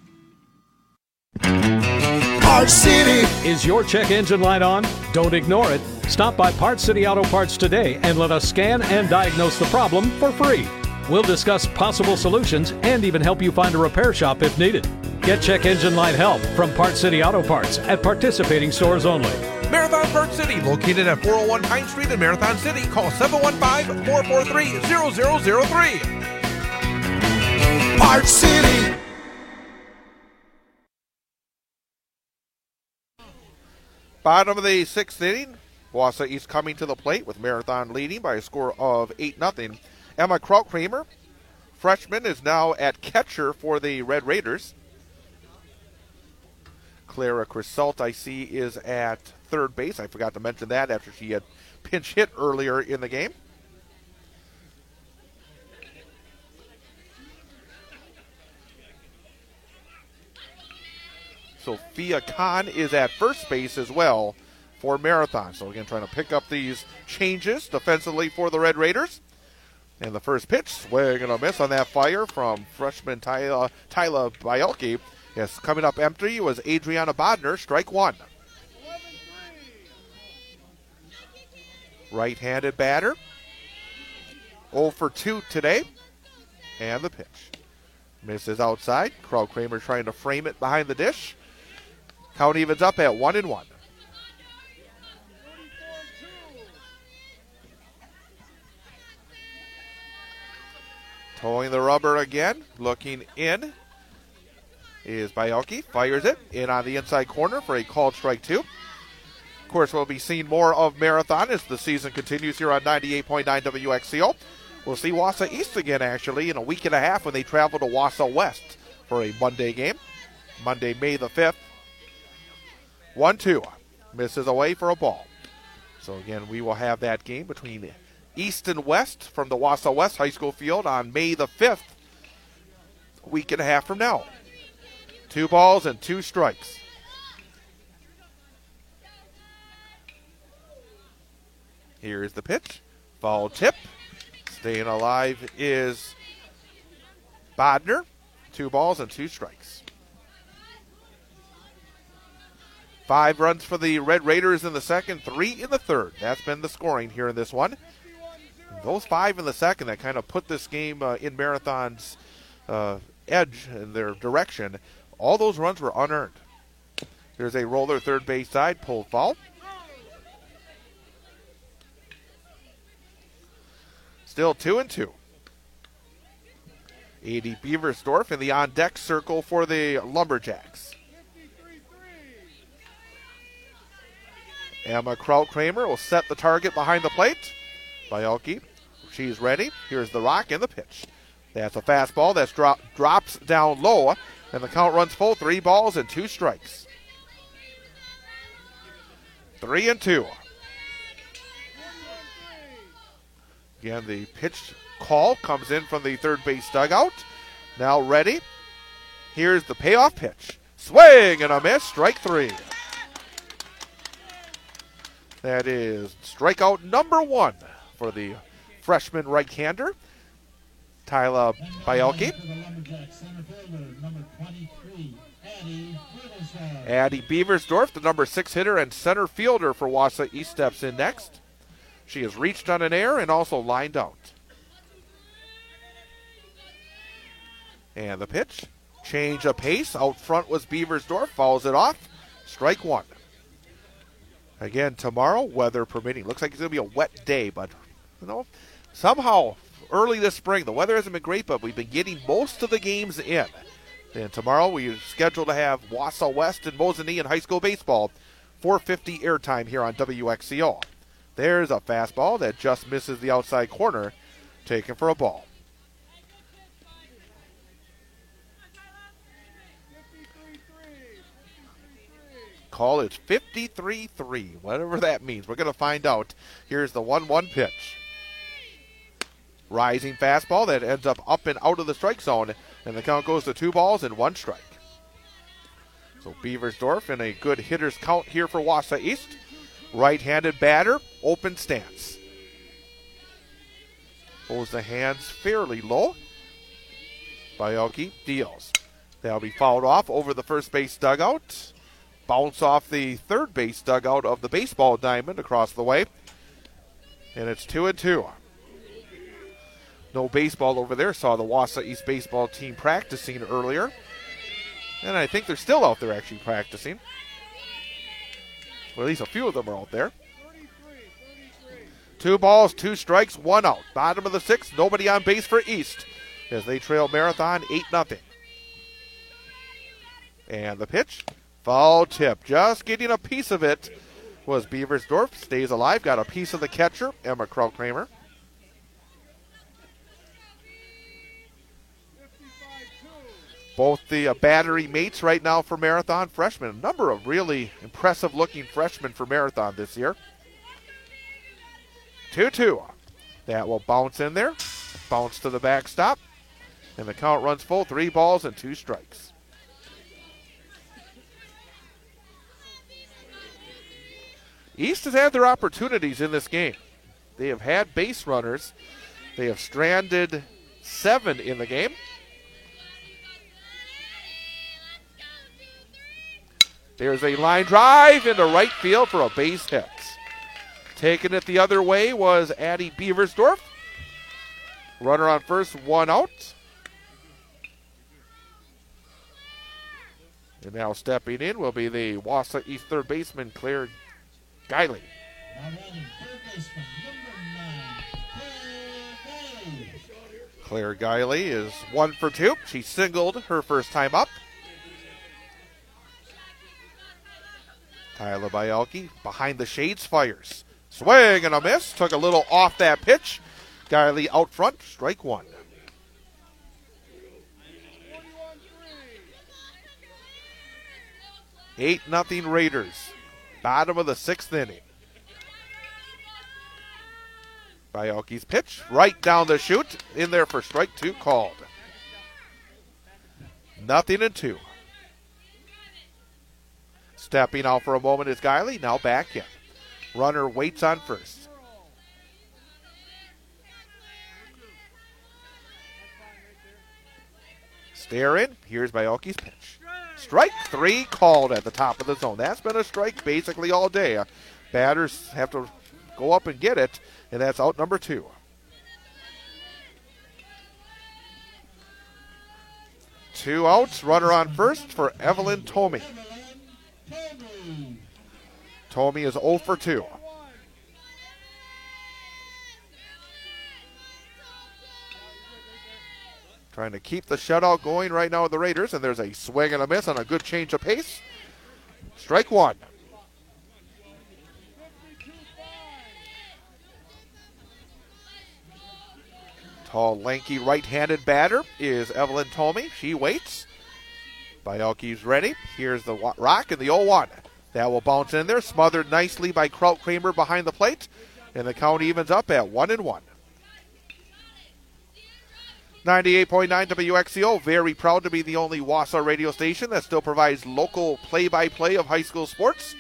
Parts City. Is your check engine light on? Don't ignore it. Stop by Parts City Auto Parts today and let us scan and diagnose the problem for free. We'll discuss possible solutions and even help you find a repair shop if needed. Get check engine light help from Parts City Auto Parts at participating stores only. Marathon Parts City, located at 401 Pine Street in Marathon City. Call 715-443-0003. Parts City. Bottom of the 6th inning, Wausau East coming to the plate with Marathon leading by a score of 8-0. Emma Krautkramer, freshman, is now at catcher for the Red Raiders. Clara Crisalt, I see, is at third base. I forgot to mention that after she had pinch hit earlier in the game. Sophia Kahn is at first base as well for Marathon. So again, trying to pick up these changes defensively for the Red Raiders. And the first pitch, swing and a miss on that fire from freshman Tyla Bielke. Yes, coming up empty was Adriana Bodner, strike 1. Right-handed batter. 0 for 2 today. And the pitch. Misses outside. Krautkramer trying to frame it behind the dish. Count evens up at 1-1. Towing the rubber again. Looking in is Bielke. Fires it in on the inside corner for a called strike 2. Of course, we'll be seeing more of Marathon as the season continues here on 98.9 WXCO. We'll see Wausau East again, actually, in a week and a half when they travel to Wausau West for a Monday game. Monday, May the 5th. 1-2. Misses away for a ball. So, again, we will have that game between East and West from the Wausau West High School field on May the 5th, a week and a half from now. 2 balls and 2 strikes. Here's the pitch. Foul tip. Staying alive is Bodner. 2 balls and 2 strikes. 5 runs for the Red Raiders in the second, 3 in the third. That's been the scoring here in this one. Those 5 in the second that kind of put this game in Marathon's edge in their direction, all those runs were unearned. There's a roller third base side, pulled foul. Still 2-2. A.D. Beaversdorf in the on-deck circle for the Lumberjacks. Emma Krautkramer will set the target behind the plate. Bielke, she's ready. Here's the rock and the pitch. That's a fastball that drops down low, and the count runs full. 3 balls and 2 strikes. 3-2. Again, the pitch call comes in from the third base dugout. Now ready. Here's the payoff pitch. Swing and a miss. Strike 3. That is strikeout number 1 for the freshman right-hander. Tyler Bielke. Addie Beaversdorf, the number 6 hitter and center fielder for Wausau East, steps in next. She has reached on an air and also lined out. And the pitch. Change of pace. Out front was Beaversdorf. Fouls it off. Strike one. Again, tomorrow, weather permitting. Looks like it's going to be a wet day, but, somehow early this spring, the weather hasn't been great, but we've been getting most of the games in. And tomorrow, we're scheduled to have Wausau West and Mosinee high school baseball. 4:50 airtime here on WXCO. There's a fastball that just misses the outside corner, taken for a ball. Call is 53-3, whatever that means. We're going to find out. Here's the 1-1 pitch. Rising fastball that ends up and out of the strike zone, and the count goes to 2 balls and 1 strike. So Beaversdorf in a good hitter's count here for Wausau East. Right-handed batter, open stance. Pulls the hands fairly low. Bielke deals. That'll be fouled off over the first base dugout. Bounce off the third base dugout of the baseball diamond across the way. And it's 2-2. No baseball over there. Saw the Wausau East baseball team practicing earlier. And I think they're still out there actually practicing. Well, at least a few of them are out there. 2 balls, 2 strikes, 1 out. Bottom of the 6th, nobody on base for East as they trail Marathon 8-0. And the pitch. Foul tip. Just getting a piece of it was Beaversdorf. Stays alive. Got a piece of the catcher, Emma Krautkramer. Both the battery mates right now for Marathon freshmen. A number of really impressive-looking freshmen for Marathon this year. 2-2. That will bounce in there. Bounce to the backstop. And the count runs full. 3 balls and 2 strikes. East has had their opportunities in this game. They have had base runners. They have stranded 7 in the game. There's a line drive into right field for a base hit. Taking it the other way was Addie Beaversdorf. Runner on first, 1 out. And now stepping in will be the Wausau East third baseman, Claire Guiley. Claire Guiley is 1 for 2. She singled her first time up. Tyler Bielke behind the shades fires. Swing and a miss. Took a little off that pitch. Guiley out front. Strike 1. Eight 8-0 Raiders. Bottom of the 6th inning. Bielke's pitch right down the chute. In there for strike 2 called. 0-2. Stepping out for a moment is Guiley. Now back in. Runner waits on first. Stare in. Here's Bielke's pitch. Strike 3 called at the top of the zone. That's been a strike basically all day. Batters have to go up and get it, and that's out number 2. Two outs. Runner on first for Evelyn Tomey. Tomey is 0 for 2. Trying to keep the shutout going right now with the Raiders, and there's a swing and a miss on a good change of pace. Strike 1. Tall, lanky, right-handed batter is Evelyn Tomey. She waits. Bielke's ready. Here's the rock and the 0-1. That will bounce in there. Smothered nicely by Krautkramer behind the plate. And the count evens up at 1-1. 98.9 WXCO, very proud to be the only Wausau radio station that still provides local play-by-play of high school sports.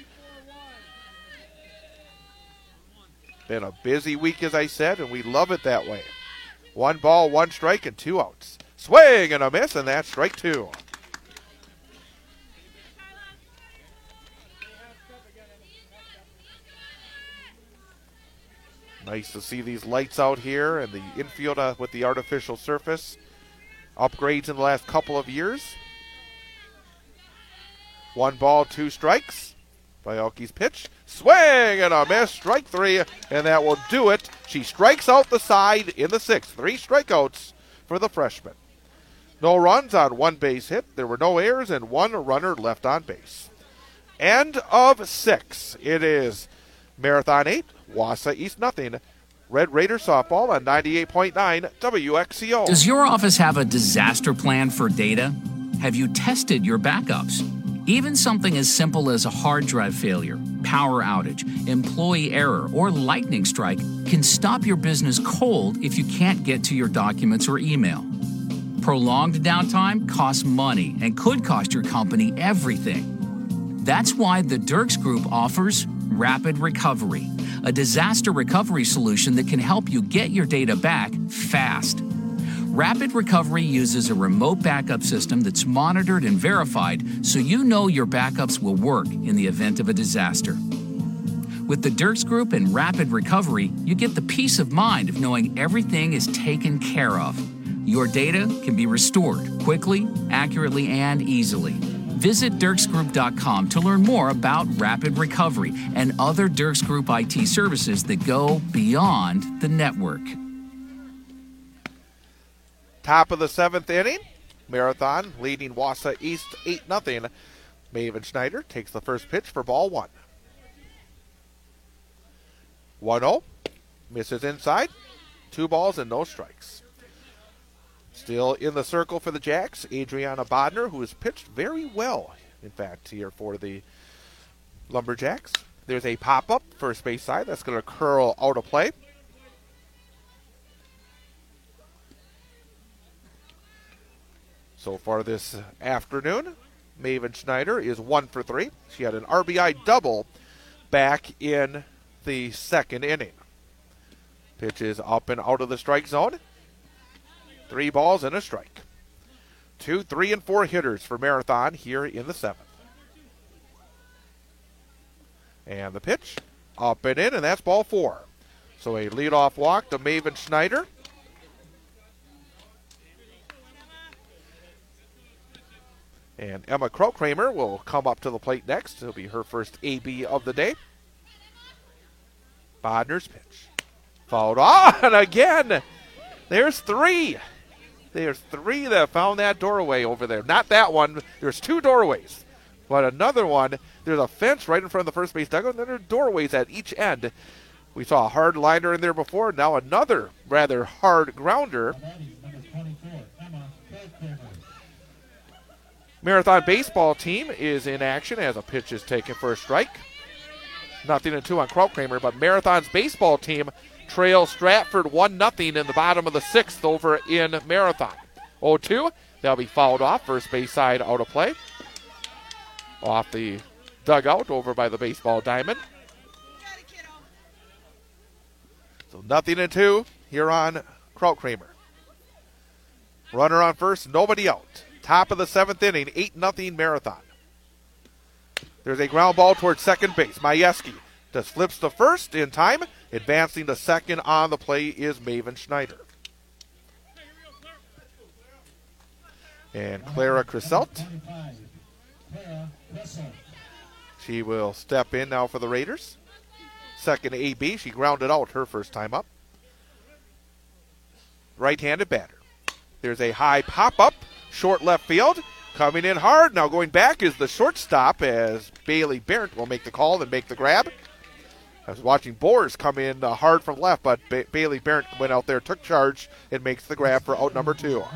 Been a busy week, as I said, and we love it that way. 1 ball, 1 strike, and 2 outs. Swing and a miss, and that's strike 2. Nice to see these lights out here and the infield with the artificial surface. Upgrades in the last couple of years. 1 ball, 2 strikes. Baiocchi's pitch. Swing and a miss. Strike 3, and that will do it. She strikes out the side in the 6th. 3 strikeouts for the freshman. No runs on 1 base hit. There were no errors and 1 runner left on base. End of 6. It is Marathon 8, Wausau East nothing. Red Raider softball on 98.9 WXCO. Does your office have a disaster plan for data? Have you tested your backups? Even something as simple as a hard drive failure, power outage, employee error, or lightning strike can stop your business cold if you can't get to your documents or email. Prolonged downtime costs money and could cost your company everything. That's why the Dirks Group offers Rapid Recovery, a disaster recovery solution that can help you get your data back fast. Rapid Recovery uses a remote backup system that's monitored and verified so you know your backups will work in the event of a disaster. With the Dirks Group and Rapid Recovery, you get the peace of mind of knowing everything is taken care of. Your data can be restored quickly, accurately, and easily. Visit DirksGroup.com to learn more about Rapid Recovery and other Dirks Group IT services that go beyond the network. Top of the 7th inning. Marathon leading Wausau East 8-0. Maven Schneider takes the first pitch for ball 1. 1-0. Misses inside. 2 balls and no strikes. Still in the circle for the Jacks, Adriana Bodner, who has pitched very well, in fact, here for the Lumberjacks. There's a pop-up first base side that's going to curl out of play. So far this afternoon, Maven Schneider is 1 for 3. She had an RBI double back in the 2nd inning. Pitch is up and out of the strike zone. 3 balls and a strike. 2, 3, and 4 hitters for Marathon here in the 7th. And the pitch up and in, and that's ball 4. So a leadoff walk to Maven Schneider. And Emma Krokramer will come up to the plate next. It'll be her first AB of the day. Bodner's pitch. Fouled off, and again, there's 3. There's 3 that found that doorway over there. Not that one. There's 2 doorways. But another one, there's a fence right in front of the first base dugout, and then there are doorways at each end. We saw a hard liner in there before. Now another rather hard grounder. Marathon baseball team is in action as a pitch is taken for a strike. 0-2 on Krokramer, but Marathon's baseball team trails Stratford 1-0 in the bottom of the 6th over in Marathon. 0-2, that'll be fouled off. First base side out of play. Off the dugout over by the baseball diamond. So 0-2 here on Krokramer. Runner on first, nobody out. Top of the 7th inning, 8-0 Marathon. There's a ground ball towards second base. Majewski just flips to first in time. Advancing to second on the play is Maven Schneider. And Clara Criselt. She will step in now for the Raiders. Second AB. She grounded out her first time up. Right-handed batter. There's a high pop-up. Short left field. Coming in hard. Now going back is the shortstop as Bailey Barrett will make the call and make the grab. I was watching Boers come in hard from left, but Bailey Barrett went out there, took charge, and makes the grab for out number 2.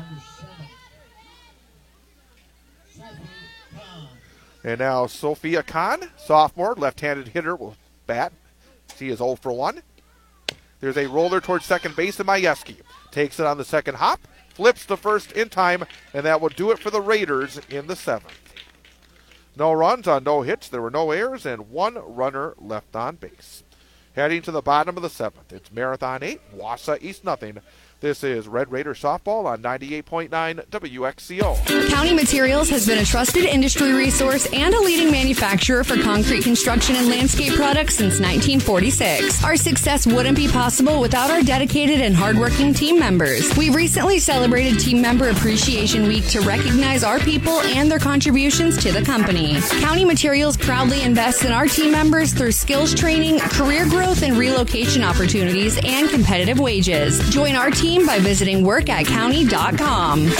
And now Sophia Kahn, sophomore, left-handed hitter, will bat. She is 0 for 1. There's a roller towards second base, and Majewski takes it on the second hop. Flips to first in time, and that will do it for the Raiders in the 7th. No runs on no hits. There were no errors, and 1 runner left on base. Heading to the bottom of the 7th, it's Marathon 8, Wausau East 0. This is Red Raider Softball on 98.9 WXCO. County Materials has been a trusted industry resource and a leading manufacturer for concrete construction and landscape products since 1946. Our success wouldn't be possible without our dedicated and hardworking team members. We recently celebrated Team Member Appreciation Week to recognize our people and their contributions to the company. County Materials proudly invests in our team members through skills training, career growth, and relocation opportunities and competitive wages. Join our team by visiting workatcounty.com.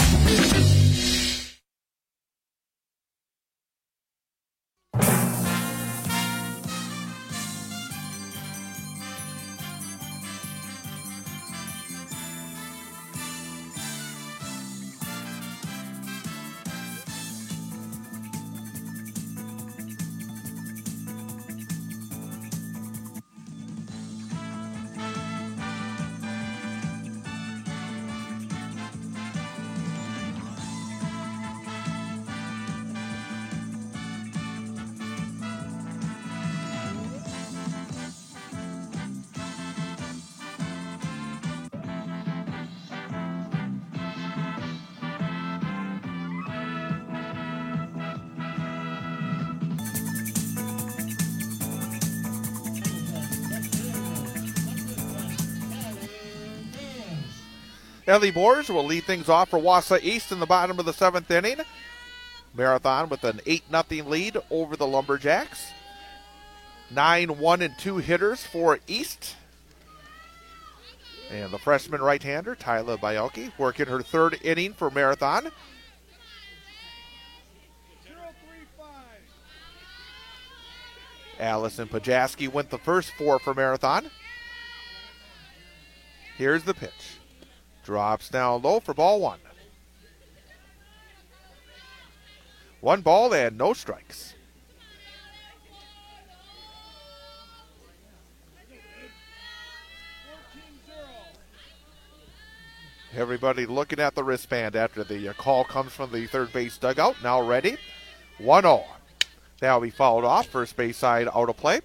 Ellie Boers will lead things off for Wausau East in the bottom of the 7th inning. Marathon with an 8-0 lead over the Lumberjacks. 9 1-2 hitters for East. And the freshman right-hander, Tyler Bialke, working her 3rd inning for Marathon. Allison Pajaski went the first 4 for Marathon. Here's the pitch. Drops down low for ball 1. 1 ball and no strikes. Everybody looking at the wristband after the call comes from the third base dugout. Now ready. 1-0. That'll be fouled off. First base side out of play.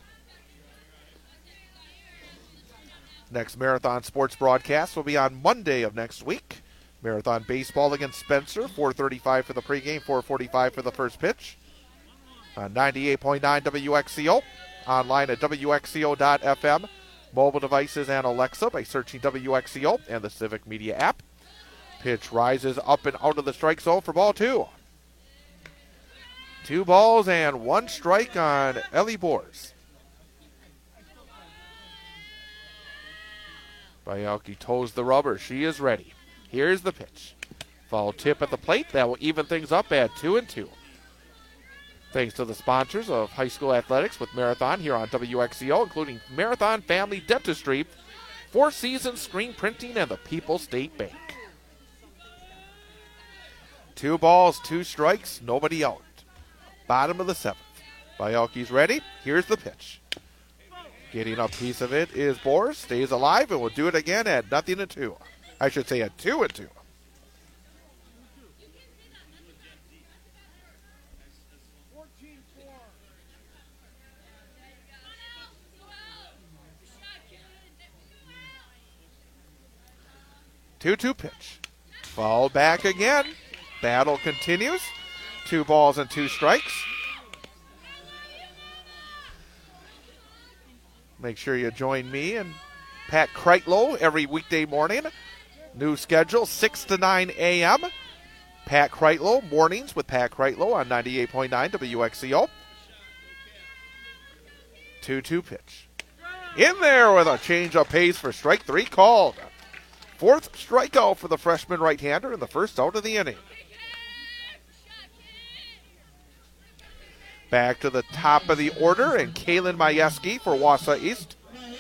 Next Marathon sports broadcast will be on Monday of next week. Marathon baseball against Spencer, 4:35 for the pregame, 4:45 for the first pitch. On 98.9 WXCO, online at WXCO.FM, mobile devices and Alexa by searching WXCO and the Civic Media app. Pitch rises up and out of the strike zone for ball 2. 2 balls and 1 strike on Ellie Boers. Bialke toes the rubber. She is ready. Here's the pitch. Foul tip at the plate. That will even things up at 2-2. Thanks to the sponsors of high school athletics with Marathon here on WXCO, including Marathon Family Dentistry, 4 Seasons Screen Printing, and the People's State Bank. 2 balls, 2 strikes, nobody out. Bottom of the 7th. Bialke's ready. Here's the pitch. Getting a piece of it is Boers. Stays alive and will do it again at 0-2. I should say at 2-2. Two pitch. Foul back again. Battle continues. 2 balls and 2 strikes. Make sure you join me and Pat Kreitlow every weekday morning. New schedule, 6 to 9 a.m. Pat Kreitlow, mornings with Pat Kreitlow on 98.9 WXCO. 2-2 pitch. In there with a change of pace for strike 3 called. 4th strikeout for the freshman right-hander in the first out of the inning. Back to the top of the order, and Kaylin Majewski for Wausau East.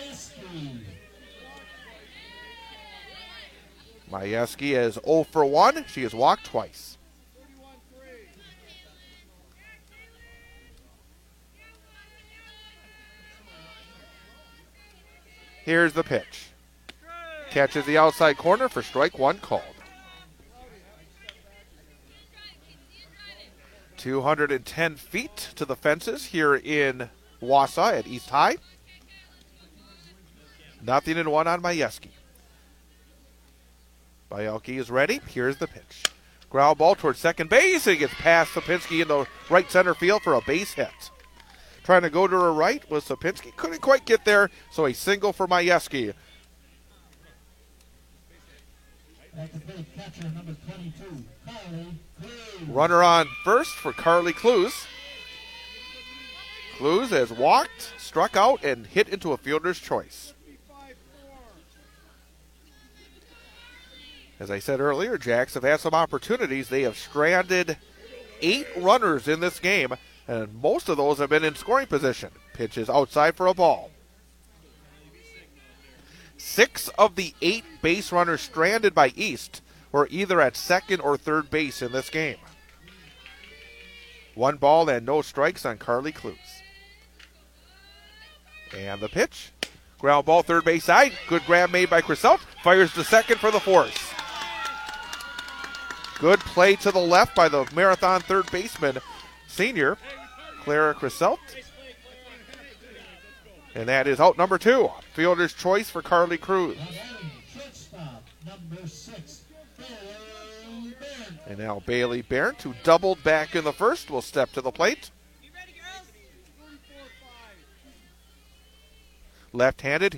Majewski is 0 for 1. She has walked twice. Here's the pitch. Catches the outside corner for strike 1 called. 210 feet to the fences here in Wausau at East High. 0-1 on Majewski. Bielke is ready. Here's the pitch. Ground ball towards second base. It gets past Sapinski in the right center field for a base hit. Trying to go to her right was Sapinski. Couldn't quite get there, so a single for Majewski. At the plate, catcher number 22, Carly Clues. Runner on first for Carly Clues. Clues has walked, struck out, and hit into a fielder's choice. As I said earlier, Jacks have had some opportunities. They have stranded 8 runners in this game, and most of those have been in scoring position. Pitch is outside for a ball. 6 of the 8 base runners stranded by East were either at second or third base in this game. 1 ball and no strikes on Carly Clues. And the pitch. Ground ball third base side. Good grab made by Criselt. Fires to second for the force. Good play to the left by the Marathon third baseman, senior Clara Criselt. And that is out number 2. Fielder's choice for Carly Cruz. Shortstop number 6, Bailey Barron. And now Bailey Barron, who doubled back in the first, will step to the plate. Left-handed.